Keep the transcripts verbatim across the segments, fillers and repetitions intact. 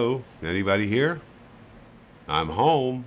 Hello? Anybody here? I'm home.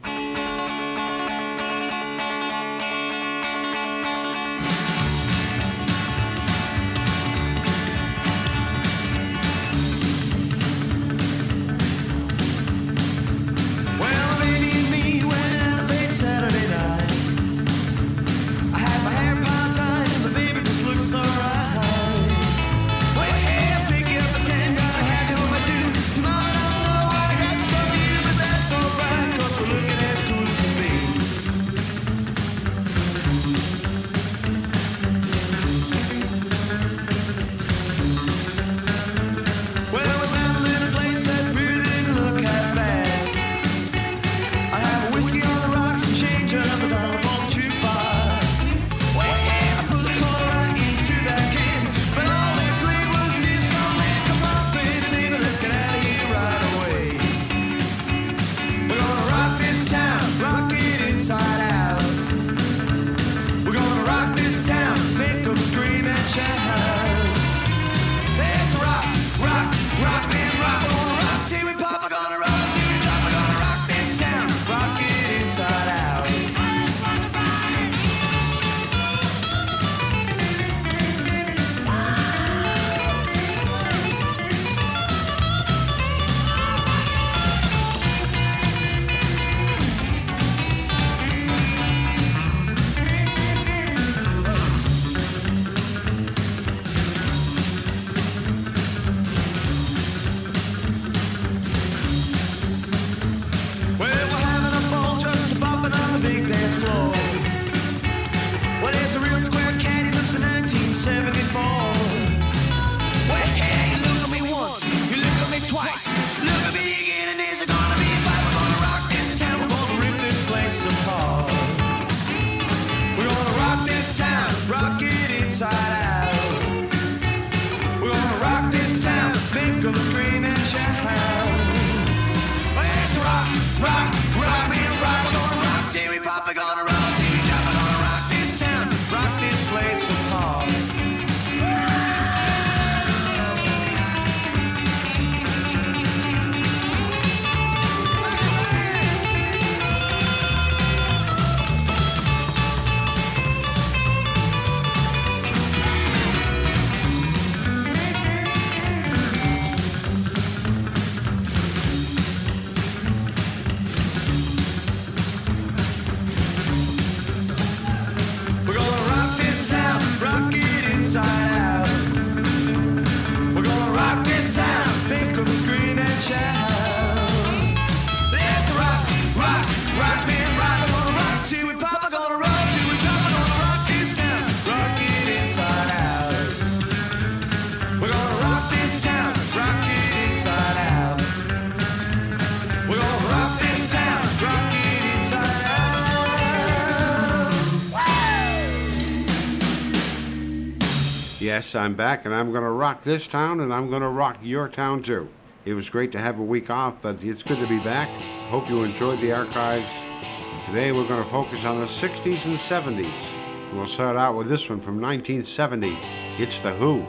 Yes, I'm back, and I'm going to rock this town, and I'm going to rock your town, too. It was great to have a week off, but it's good to be back. Hope you enjoyed the archives. And today we're going to focus on the sixties and seventies. And we'll start out with this one from nineteen seventy. It's The Who.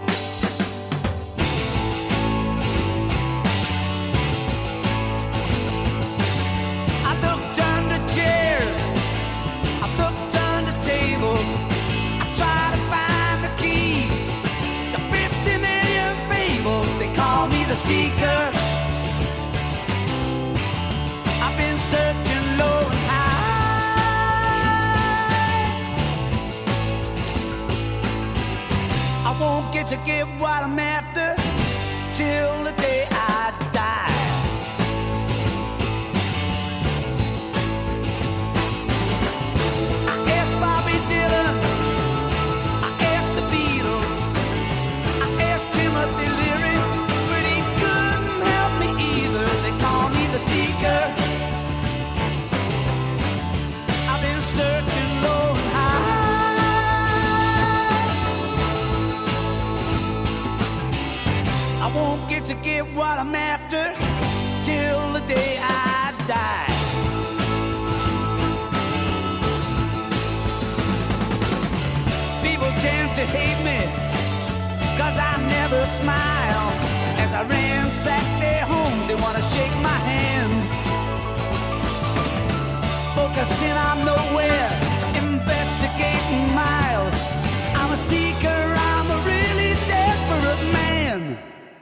The seeker, I've been searching low and high. I won't get to get what I'm after till the day I die. I asked Bobby Dylan, I asked the Beatles, I asked Timothy Leary. The seeker, I've been searching low and high. I won't get to get what I'm after till the day I die. People tend to hate me 'cause I never smile as I ran Saturday homes, they wanna shake my hand. Focusing on nowhere, investigating miles. I'm a seeker, I'm a really desperate man.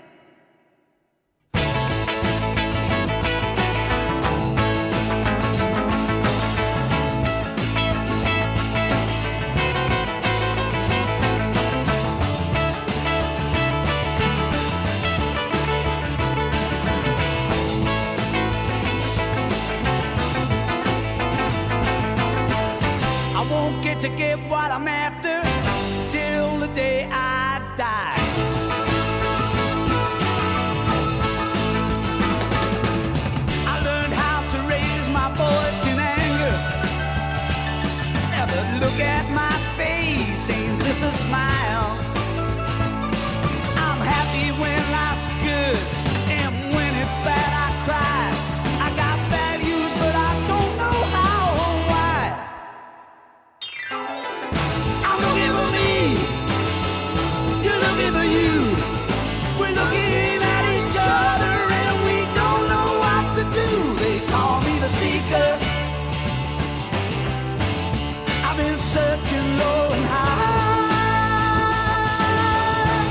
To get what I'm after till the day I die. I learned how to raise my voice in anger. Never look at my face, ain't this a smile? I'm happy when life's good, and when it's bad I cry. I got values, but I don't know how or why. I'm looking for me, you're looking for you. We're looking at each other and we don't know what to do. They call me the seeker. I've been searching low and high.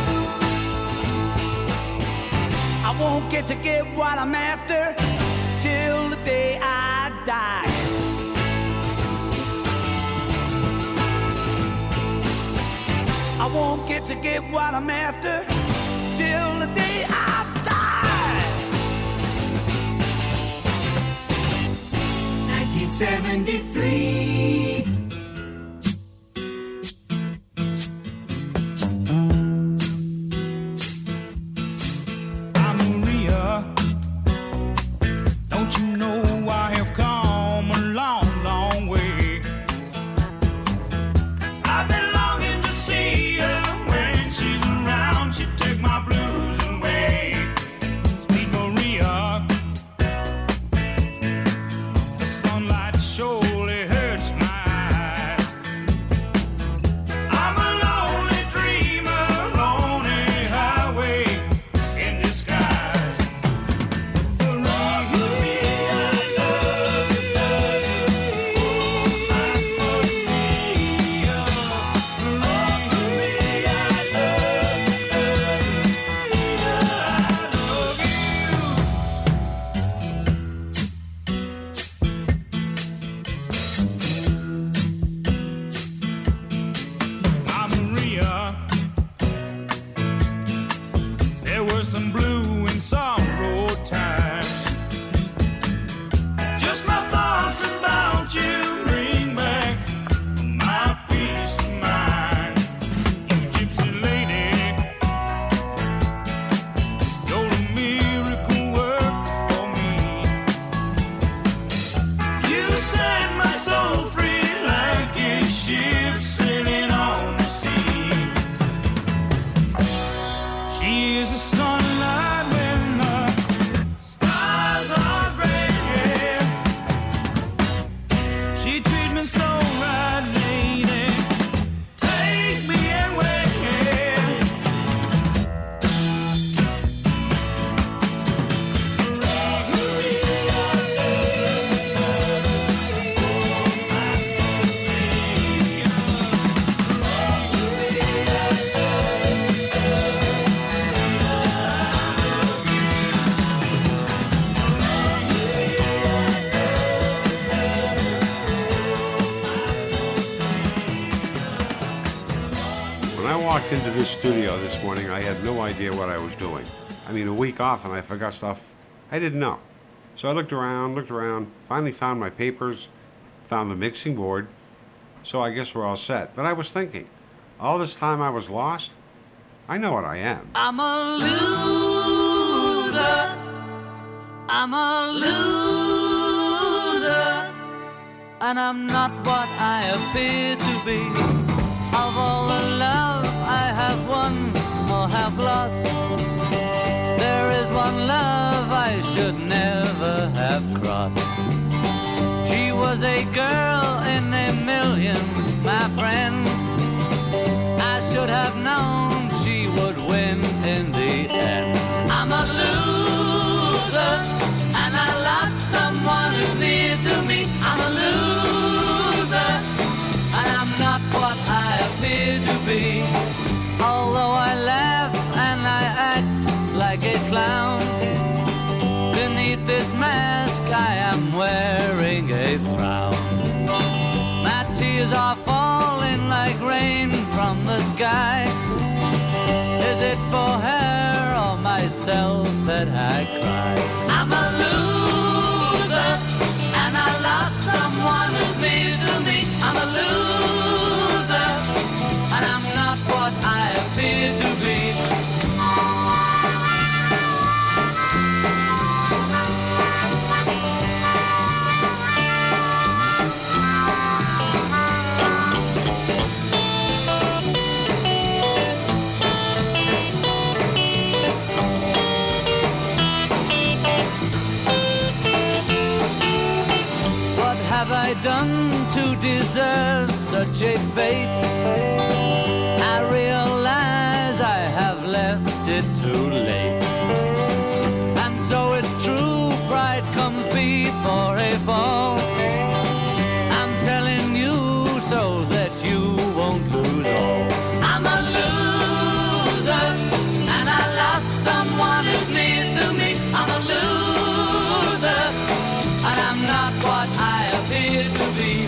I won't get to get what I'm after till the day I die. I won't get to get what I'm after till the day I die. nineteen seventy-three. I'm Maria. Don't you know I have come a long, long way? I've been longing to see her. When she's around, she take my blues away. Sweet Maria, the sunlight surely hurts my eyes. I'm a lonely dreamer on a highway in disguise. Maria, I love you, love you. Oh, my Maria. There was some blue and sorrow times. Just my thoughts about you bring back my peace of mind. You gypsy lady, you're a miracle work for me. You set my soul free like a ship sailing on the sea. She is a sunlight when the stars are breaking. She treats me so right, lady. Take me away. When I walked into this studio this morning, I had no idea what I was doing. I mean, a week off and I forgot stuff I didn't know. So I looked around, looked around, finally found my papers, found the mixing board. So I guess we're all set. But I was thinking, all this time I was lost, I know what I am. I'm a loser. I'm a loser. And I'm not what I appear to be. Of all the love I have won or have lost, there is one love I should never have crossed. She was a girl in a million, my friend. I should have known she would win in the end. I'm a loser. Tears are falling like rain from the sky. Is it for her or myself that I cry? I'm a loser, and I lost someone who means to me. I'm a loser, and I'm not what I appear to be. Have I done to deserve such a fate? I realize I have left it too late. And so it's true, pride comes before a fall. I'm telling you so that you won't lose all. I'm a loser, and I lost someone who's near to me. I'm a loser, and I'm not what I appear to be.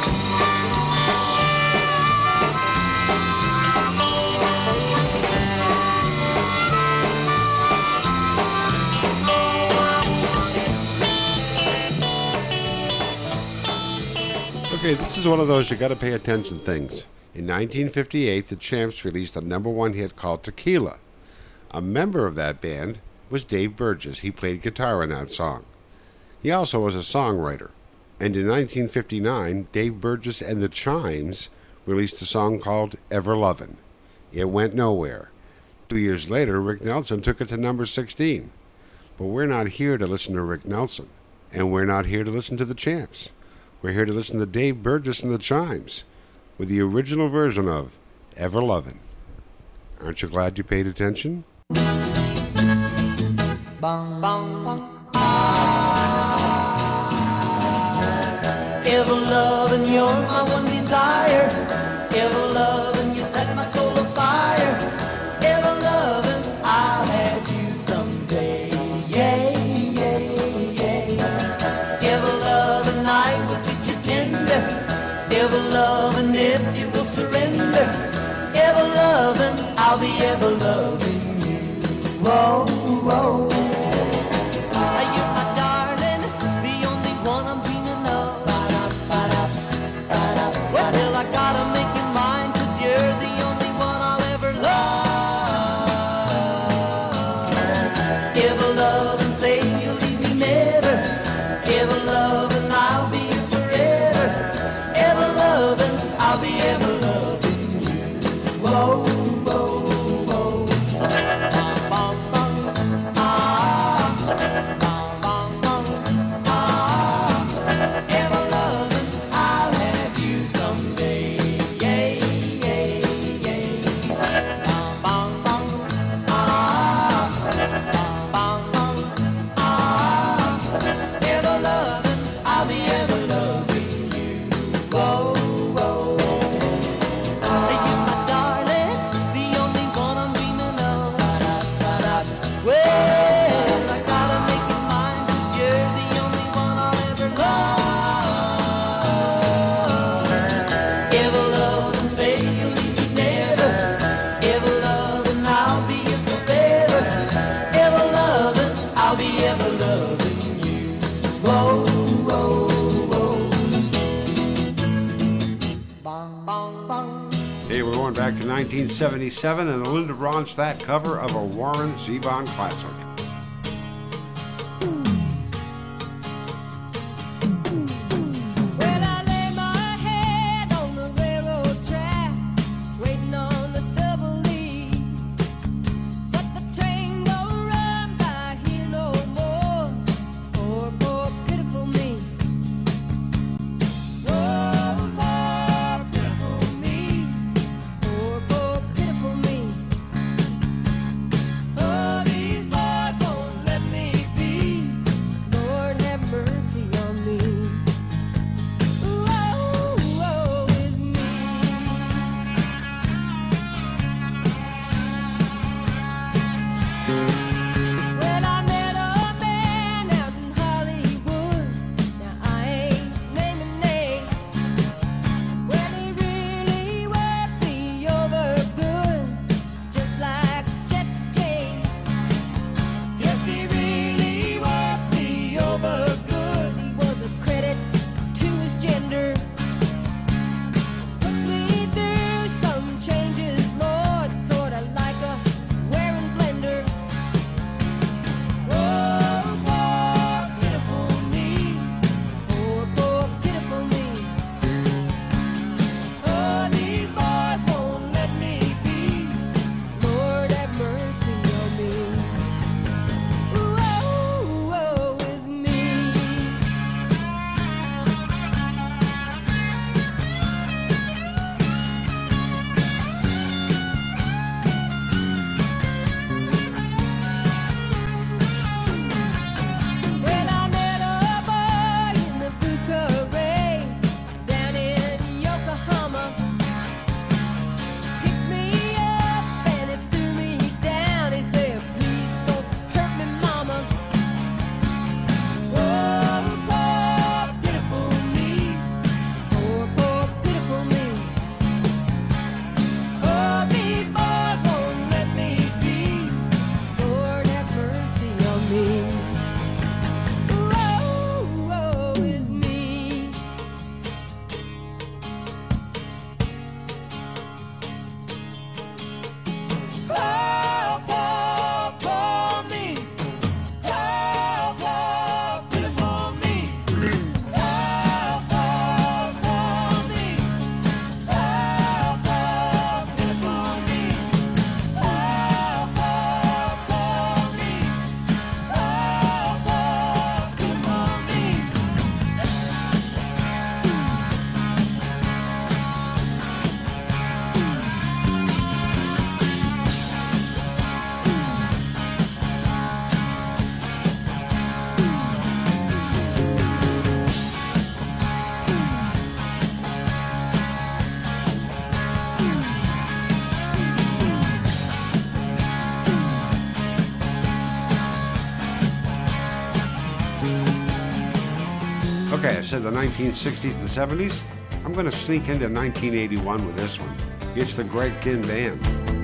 Okay, this is one of those you got to pay attention things. In nineteen fifty-eight, the Champs released a number one hit called Tequila. A member of that band was Dave Burgess. He played guitar in that song. He also was a songwriter. And in nineteen fifty-nine, Dave Burgess and the Chimes released a song called Ever Lovin'. It went nowhere. Two years later, Rick Nelson took it to number sixteen. But we're not here to listen to Rick Nelson. And we're not here to listen to the Champs. We're here to listen to Dave Burgess and the Chimes with the original version of Ever Lovin'. Aren't you glad you paid attention? Bong, bong, bong. Ever loving, you're my one desire. Ever loving, you set my soul afire. Ever loving, I'll have you someday. Yeah, yeah, yeah. Ever loving, I will treat you tender. Ever loving, if you will surrender. Ever loving, I'll be ever loving you. Whoa, whoa. Back to nineteen seventy-seven, and Linda launched that cover of a Warren Zevon classic. Oh, these boys said the nineteen sixties and seventies, I'm going to sneak into nineteen eighty-one with this one. It's the Greg Kihn Band.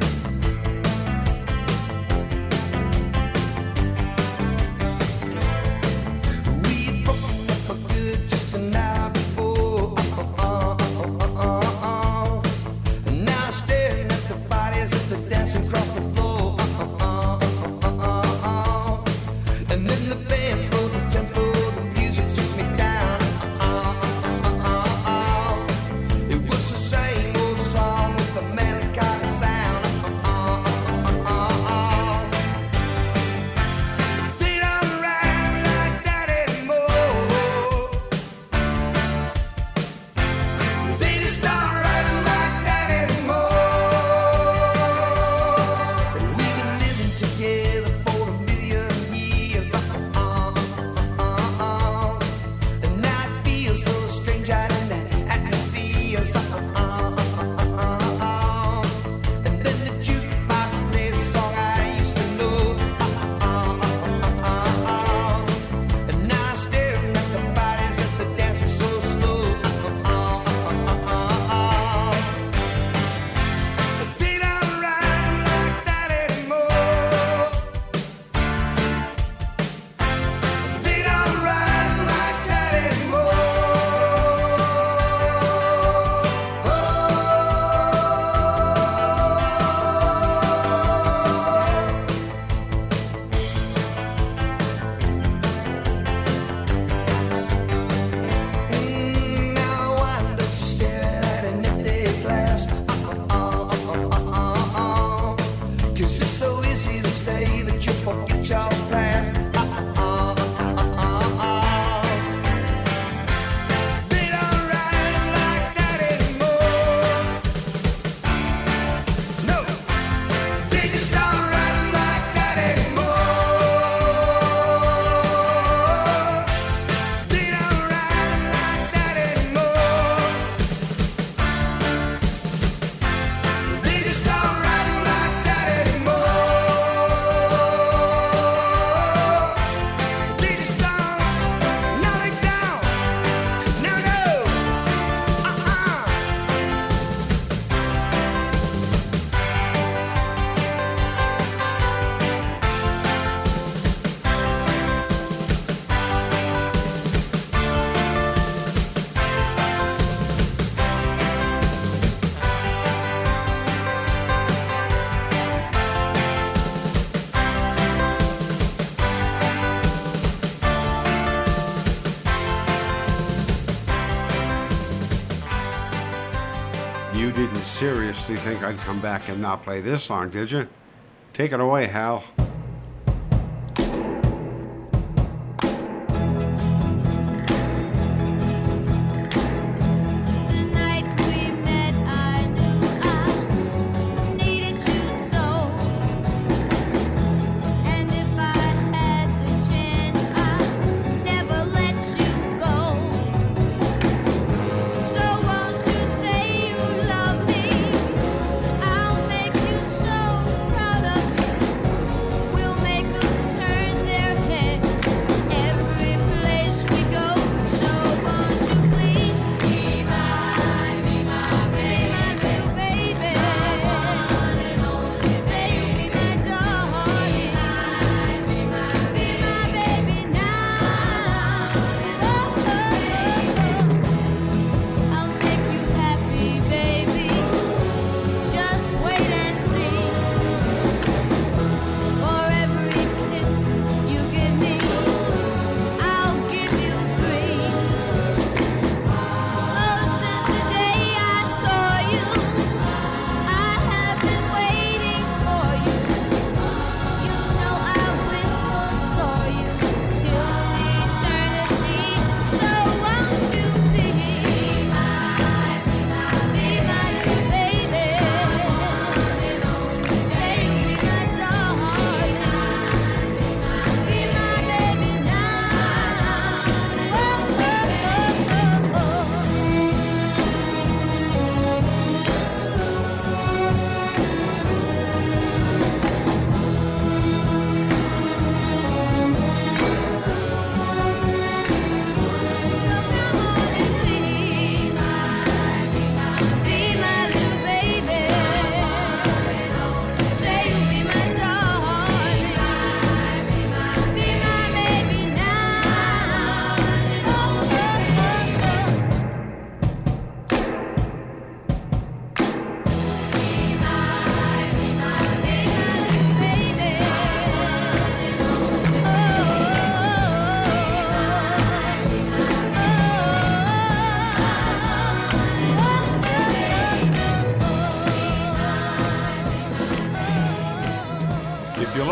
You didn't seriously think I'd come back and not play this song, did you? Take it away, Hal.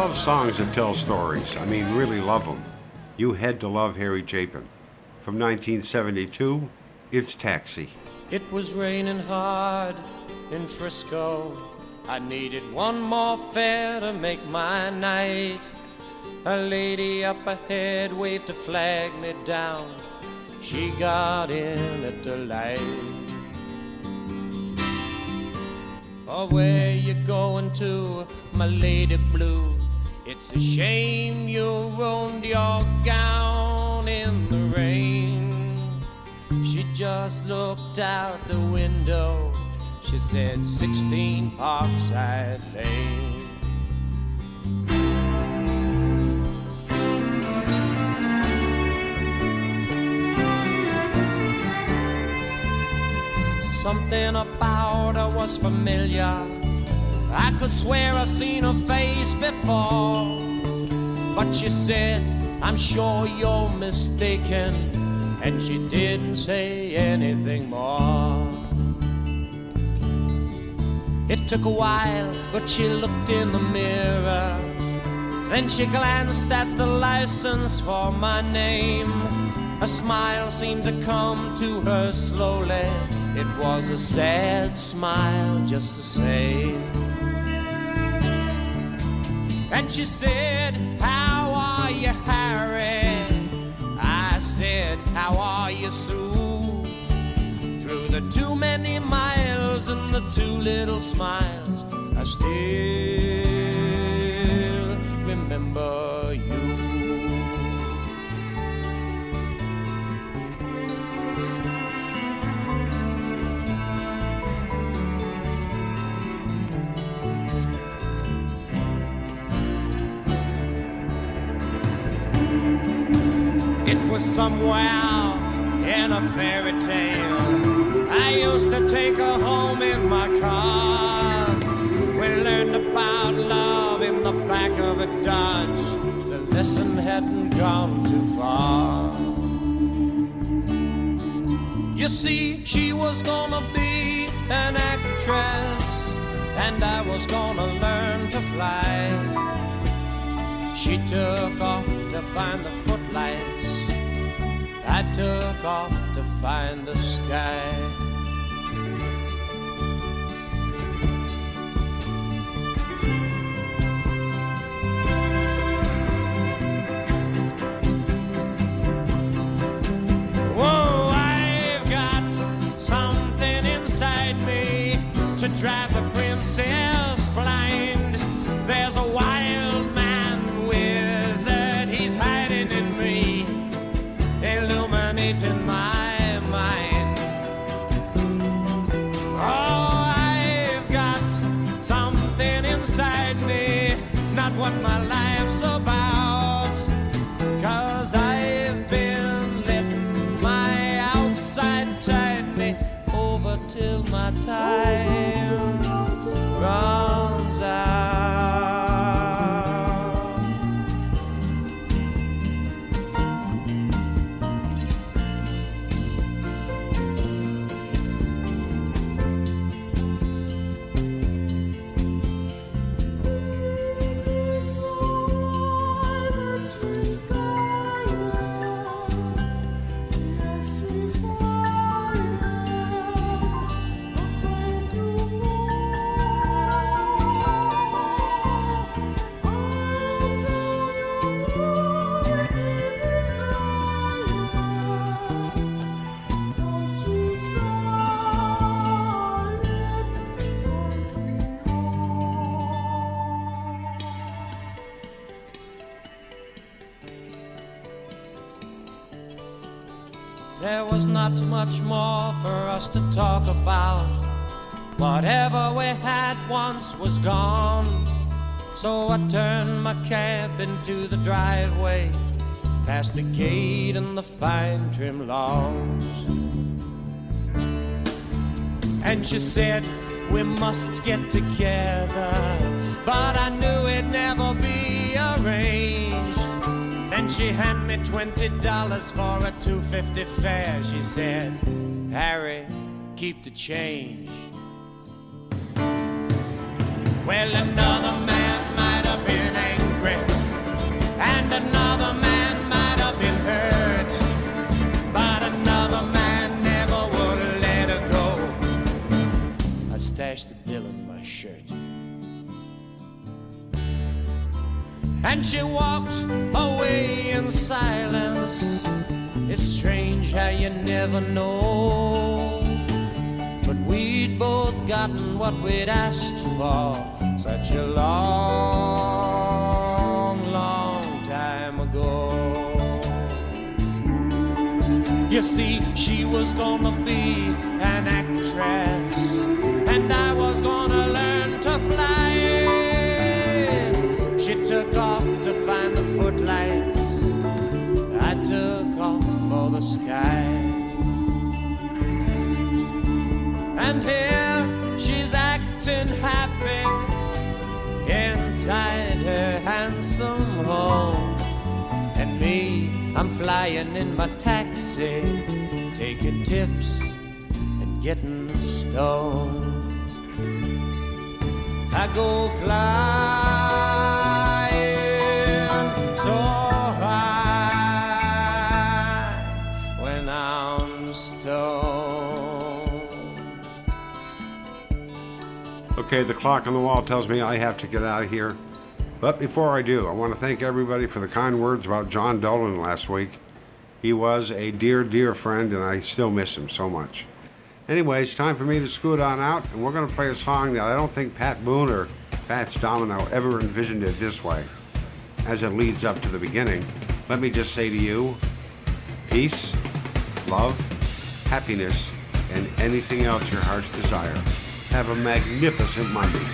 love songs that tell stories. I mean, really love them. You had to love Harry Chapin. From nineteen seventy-two, it's Taxi. It was raining hard in Frisco. I needed one more fare to make my night. A lady up ahead waved to flag me down. She got in at the light. Oh, where you going to, my lady blue? It's a shame you ruined your gown in the rain. She just looked out the window. She said sixteen Parkside Lane. Something about her was familiar. I could swear I'd seen her face before. But she said, I'm sure you're mistaken. And she didn't say anything more. It took a while, but she looked in the mirror. Then she glanced at the license for my name. A smile seemed to come to her slowly. It was a sad smile just the same. And she said, how are you, Harry? I said, how are you, Sue? Through the too many miles and the too little smiles, I still remember you. It was somewhere in a fairy tale. I used to take her home in my car. We learned about love in the back of a Dodge. The lesson hadn't gone too far. You see, she was gonna be an actress, and I was gonna learn to fly. She took off to find the footlights. I took off to find the sky. Whoa, I've got something inside me to drive the princess blind. There's a wild man wizard, he's hiding in me, illuminating my mind. Oh, I've got something inside me, not what my life's about. 'Cause I've been letting my outside tide me over till my time runs out. There was not much more for us to talk about. Whatever we had once was gone. So I turned my cab into the driveway, past the gate and the fine trim lawns. And she said, we must get together, but I knew it'd never be arranged. Then she handed me twenty dollars for a two fifty fare. She said, Harry, keep the change. Well, another man might have been angry, and she walked away in silence. It's strange how you never know, but we'd both gotten what we'd asked for such a long, long time ago. You see, she was gonna be an actress, and I was gonna learn to fly. She took off to find the footlights, I took off for the sky. And here she's acting happy inside her handsome home, and me, I'm flying in my taxi, taking tips and getting stoned. I go flying so high when I'm stoned. Okay, the clock on the wall tells me I have to get out of here. But before I do, I want to thank everybody for the kind words about John Dolan last week. He was a dear, dear friend, and I still miss him so much. Anyways, it's time for me to scoot on out, and we're going to play a song that I don't think Pat Boone or Fats Domino ever envisioned it this way. As it leads up to the beginning, let me just say to you, peace, love, happiness, and anything else your hearts desire. Have a magnificent Monday.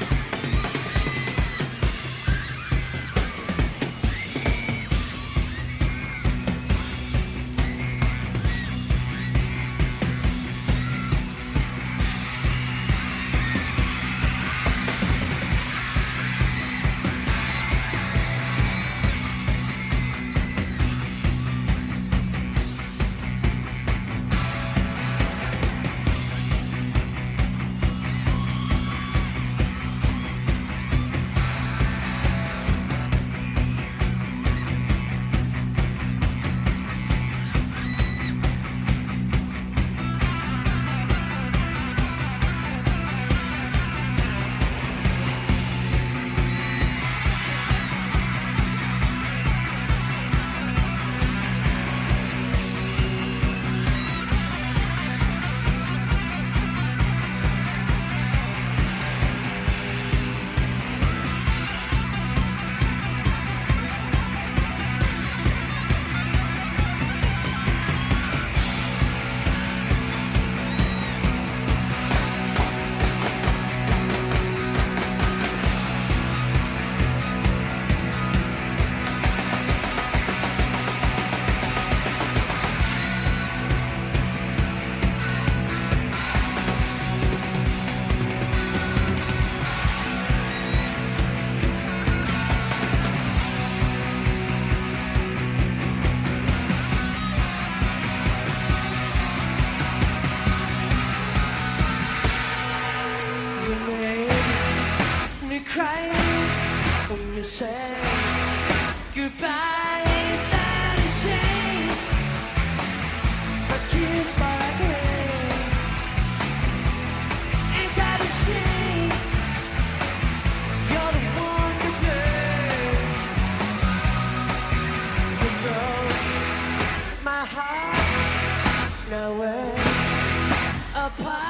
Nowhere apart.